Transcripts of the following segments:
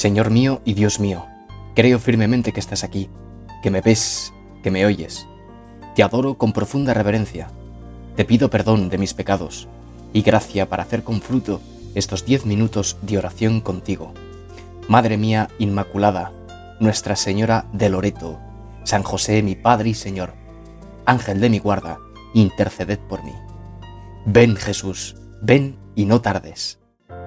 Señor mío y Dios mío, creo firmemente que estás aquí, que me ves, que me oyes. Te adoro con profunda reverencia. Te pido perdón de mis pecados y gracia para hacer con fruto estos 10 minutos de oración contigo. Madre mía Inmaculada, Nuestra Señora de Loreto, San José mi Padre y Señor, Ángel de mi guarda, interceded por mí. Ven Jesús, ven y no tardes.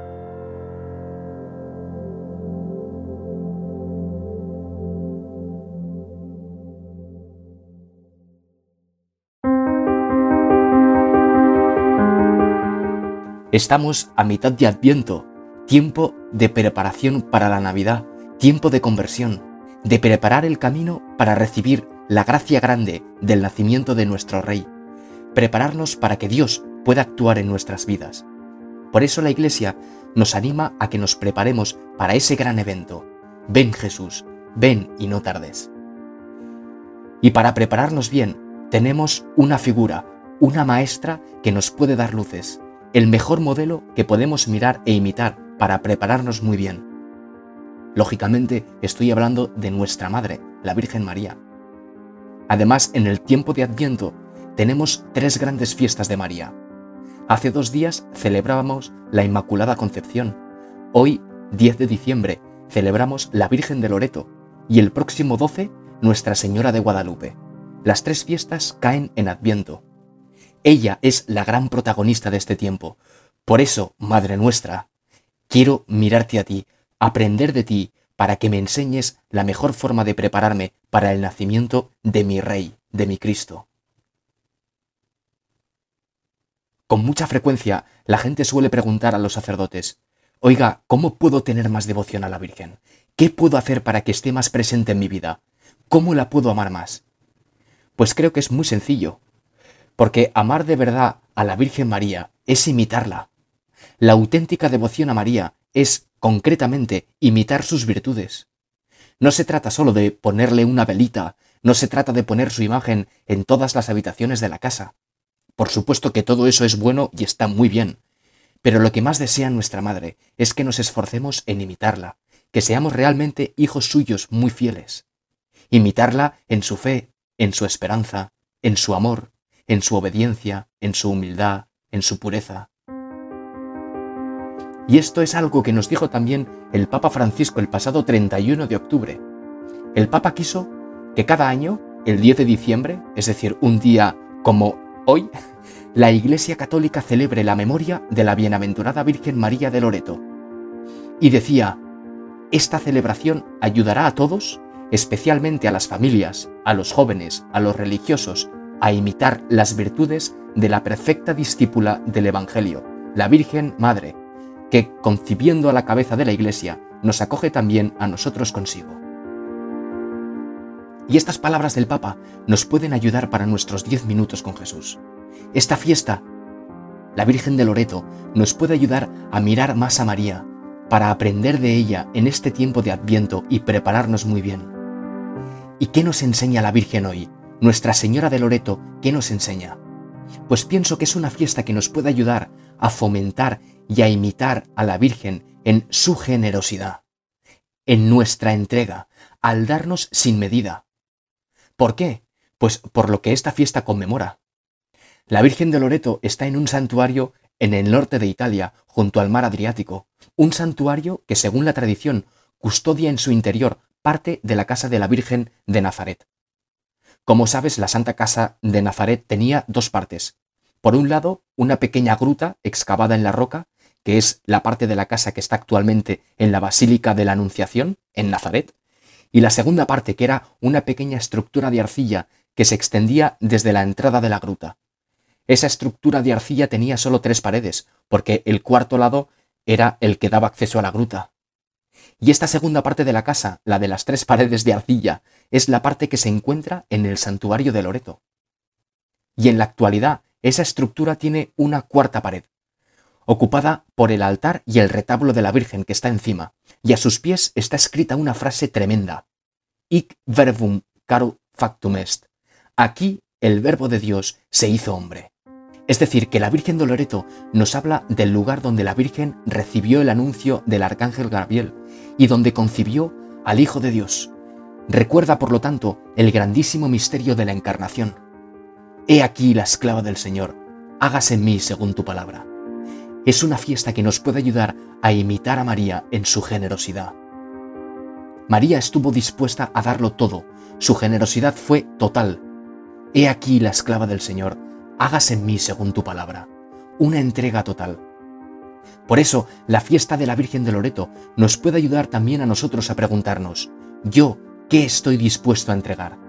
Estamos a mitad de Adviento, tiempo de preparación para la Navidad, tiempo de conversión, de preparar el camino para recibir la gracia grande del nacimiento de nuestro Rey, prepararnos para que Dios pueda actuar en nuestras vidas. Por eso la Iglesia nos anima a que nos preparemos para ese gran evento. Ven Jesús, ven y no tardes. Y para prepararnos bien, tenemos una figura, una maestra que nos puede dar luces, el mejor modelo que podemos mirar e imitar para prepararnos muy bien. Lógicamente, estoy hablando de nuestra Madre, la Virgen María. Además, en el tiempo de Adviento tenemos 3 grandes fiestas de María. Hace 2 días celebrábamos la Inmaculada Concepción. Hoy, 10 de diciembre, celebramos la Virgen de Loreto y el próximo 12, Nuestra Señora de Guadalupe. Las 3 fiestas caen en Adviento. Ella es la gran protagonista de este tiempo. Por eso, Madre nuestra, quiero mirarte a ti, aprender de ti, para que me enseñes la mejor forma de prepararme para el nacimiento de mi Rey, de mi Cristo. Con mucha frecuencia, la gente suele preguntar a los sacerdotes: oiga, ¿cómo puedo tener más devoción a la Virgen? ¿Qué puedo hacer para que esté más presente en mi vida? ¿Cómo la puedo amar más? Pues creo que es muy sencillo. Porque amar de verdad a la Virgen María es imitarla. La auténtica devoción a María es, concretamente, imitar sus virtudes. No se trata solo de ponerle una velita, no se trata de poner su imagen en todas las habitaciones de la casa. Por supuesto que todo eso es bueno y está muy bien, pero lo que más desea nuestra Madre es que nos esforcemos en imitarla, que seamos realmente hijos suyos muy fieles. Imitarla en su fe, en su esperanza, en su amor, en su obediencia, en su humildad, en su pureza. Y esto es algo que nos dijo también el Papa Francisco el pasado 31 de octubre. El Papa quiso que cada año, el 10 de diciembre, es decir, un día como hoy, la Iglesia Católica celebre la memoria de la Bienaventurada Virgen María de Loreto. Y decía: esta celebración ayudará a todos, especialmente a las familias, a los jóvenes, a los religiosos, a imitar las virtudes de la perfecta discípula del Evangelio, la Virgen Madre, que, concibiendo a la cabeza de la Iglesia, nos acoge también a nosotros consigo. Y estas palabras del Papa nos pueden ayudar para nuestros 10 minutos con Jesús. Esta fiesta, la Virgen de Loreto, nos puede ayudar a mirar más a María, para aprender de ella en este tiempo de Adviento y prepararnos muy bien. ¿Y qué nos enseña la Virgen hoy? Nuestra Señora de Loreto, ¿qué nos enseña? Pues pienso que es una fiesta que nos puede ayudar a fomentar y a imitar a la Virgen en su generosidad, en nuestra entrega, al darnos sin medida. ¿Por qué? Pues por lo que esta fiesta conmemora. La Virgen de Loreto está en un santuario en el norte de Italia, junto al mar Adriático, un santuario que, según la tradición, custodia en su interior parte de la casa de la Virgen de Nazaret. Como sabes, la Santa Casa de Nazaret tenía 2 partes. Por un lado, una pequeña gruta excavada en la roca, que es la parte de la casa que está actualmente en la Basílica de la Anunciación, en Nazaret, y la segunda parte, que era una pequeña estructura de arcilla que se extendía desde la entrada de la gruta. Esa estructura de arcilla tenía solo 3 paredes, porque el cuarto lado era el que daba acceso a la gruta. Y esta segunda parte de la casa, la de las 3 paredes de arcilla, es la parte que se encuentra en el santuario de Loreto. Y en la actualidad, esa estructura tiene una 4ª pared, ocupada por el altar y el retablo de la Virgen que está encima, y a sus pies está escrita una frase tremenda: Hic verbum caro factum est. Aquí el Verbo de Dios se hizo hombre. Es decir, que la Virgen de Loreto nos habla del lugar donde la Virgen recibió el anuncio del arcángel Gabriel y donde concibió al Hijo de Dios. Recuerda, por lo tanto, el grandísimo misterio de la encarnación. He aquí la esclava del Señor, hágase en mí según tu palabra. Es una fiesta que nos puede ayudar a imitar a María en su generosidad. María estuvo dispuesta a darlo todo, su generosidad fue total. He aquí la esclava del Señor, hágase en mí según tu palabra. Una entrega total. Por eso, la fiesta de la Virgen de Loreto nos puede ayudar también a nosotros a preguntarnos, ¿yo qué estoy dispuesto a entregar?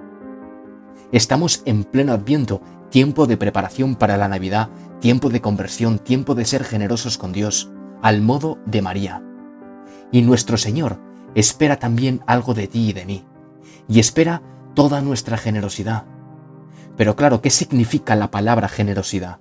Estamos en pleno Adviento, tiempo de preparación para la Navidad, tiempo de conversión, tiempo de ser generosos con Dios, al modo de María. Y nuestro Señor espera también algo de ti y de mí, y espera toda nuestra generosidad. Pero claro, ¿qué significa la palabra generosidad?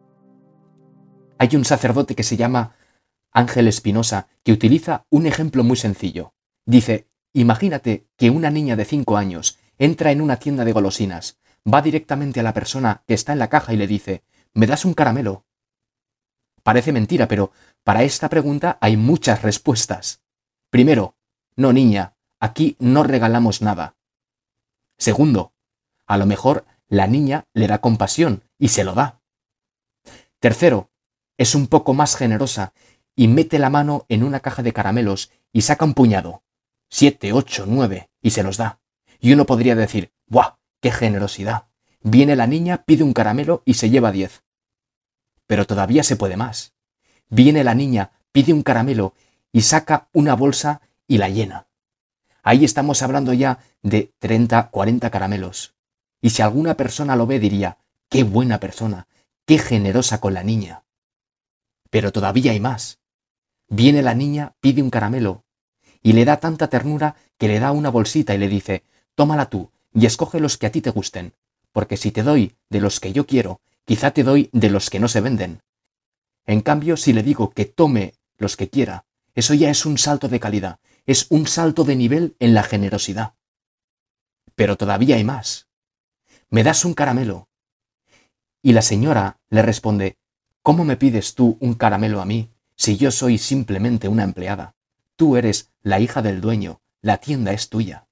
Hay un sacerdote que se llama Ángel Espinosa que utiliza un ejemplo muy sencillo. Dice, imagínate que una niña de 5 años entra en una tienda de golosinas, va directamente a la persona que está en la caja y le dice, ¿me das un caramelo? Parece mentira, pero para esta pregunta hay muchas respuestas. Primero, no niña, aquí no regalamos nada. Segundo, a lo mejor la niña le da compasión y se lo da. Tercero, es un poco más generosa y mete la mano en una caja de caramelos y saca un puñado, 7, 8, 9, y se los da. Y uno podría decir, ¡buah! ¡Qué generosidad! Viene la niña, pide un caramelo y se lleva 10. Pero todavía se puede más. Viene la niña, pide un caramelo y saca una bolsa y la llena. Ahí estamos hablando ya de 30, 40 caramelos. Y si alguna persona lo ve diría, ¡qué buena persona! ¡Qué generosa con la niña! Pero todavía hay más. Viene la niña, pide un caramelo y le da tanta ternura que le da una bolsita y le dice, tómala tú y escoge los que a ti te gusten, porque si te doy de los que yo quiero, quizá te doy de los que no se venden. En cambio, si le digo que tome los que quiera, eso ya es un salto de calidad, es un salto de nivel en la generosidad. Pero todavía hay más. ¿Me das un caramelo? Y la señora le responde, ¿cómo me pides tú un caramelo a mí si yo soy simplemente una empleada? Tú eres la hija del dueño, la tienda es tuya.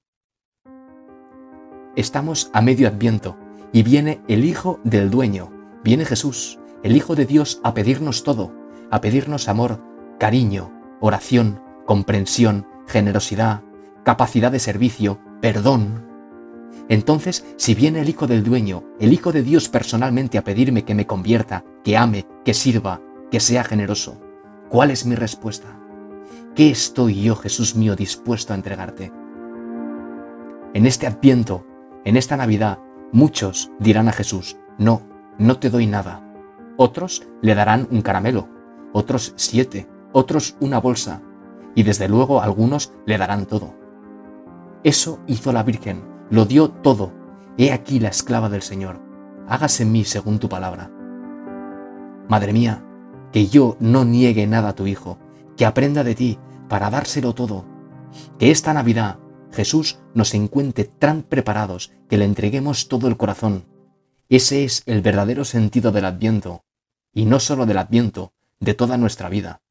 Estamos a medio Adviento y viene el Hijo del Dueño, viene Jesús, el Hijo de Dios, a pedirnos todo, a pedirnos amor, cariño, oración, comprensión, generosidad, capacidad de servicio, perdón. Entonces, si viene el Hijo del Dueño, el Hijo de Dios personalmente a pedirme que me convierta, que ame, que sirva, que sea generoso, ¿cuál es mi respuesta? ¿Qué estoy yo, Jesús mío, dispuesto a entregarte? En este Adviento, en esta Navidad, muchos dirán a Jesús, no, no te doy nada. Otros le darán un caramelo, otros 7, otros una bolsa, y desde luego algunos le darán todo. Eso hizo la Virgen, lo dio todo. He aquí la esclava del Señor, hágase en mí según tu palabra. Madre mía, que yo no niegue nada a tu Hijo, que aprenda de ti para dárselo todo. Que esta Navidad Jesús nos encuentre tan preparados que le entreguemos todo el corazón. Ese es el verdadero sentido del Adviento, y no solo del Adviento, de toda nuestra vida.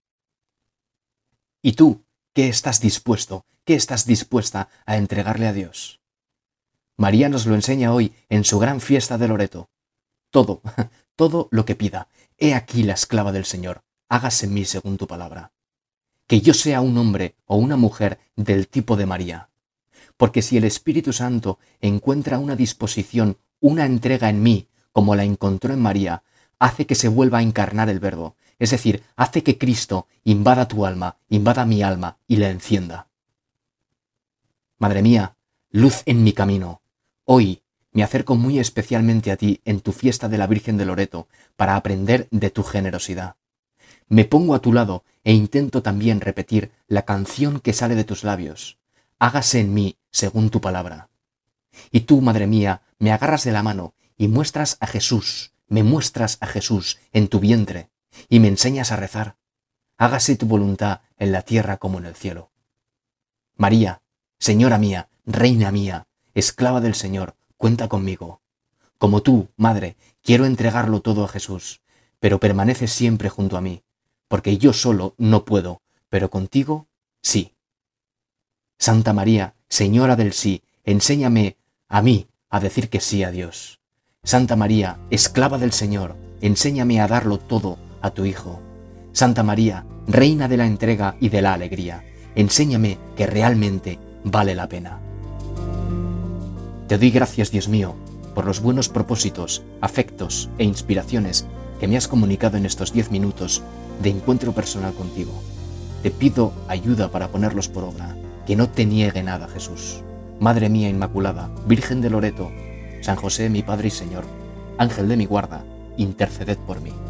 ¿Y tú qué estás dispuesto, qué estás dispuesta a entregarle a Dios? María nos lo enseña hoy en su gran fiesta de Loreto. Todo, todo lo que pida. He aquí la esclava del Señor, hágase en mí según tu palabra. Que yo sea un hombre o una mujer del tipo de María. Porque si el Espíritu Santo encuentra una disposición, una entrega en mí, como la encontró en María, hace que se vuelva a encarnar el Verbo, es decir, hace que Cristo invada tu alma, invada mi alma y la encienda. Madre mía, luz en mi camino. Hoy me acerco muy especialmente a ti en tu fiesta de la Virgen de Loreto para aprender de tu generosidad. Me pongo a tu lado e intento también repetir la canción que sale de tus labios. Hágase en mí según tu palabra. Y tú, madre mía, me agarras de la mano y muestras a Jesús, me muestras a Jesús en tu vientre y me enseñas a rezar. Hágase tu voluntad en la tierra como en el cielo. María, Señora mía, Reina mía, esclava del Señor, cuenta conmigo. Como tú, Madre, quiero entregarlo todo a Jesús, pero permanece siempre junto a mí, porque yo solo no puedo, pero contigo sí. Santa María, Señora del sí, enséñame a mí a decir que sí a Dios. Santa María, esclava del Señor, enséñame a darlo todo a tu Hijo. Santa María, Reina de la entrega y de la alegría, enséñame que realmente vale la pena. Te doy gracias, Dios mío, por los buenos propósitos, afectos e inspiraciones que me has comunicado en estos 10 minutos de encuentro personal contigo. Te pido ayuda para ponerlos por obra, que no te niegue nada, Jesús. Madre mía Inmaculada, Virgen de Loreto, San José, mi Padre y Señor, Ángel de mi guarda, interceded por mí.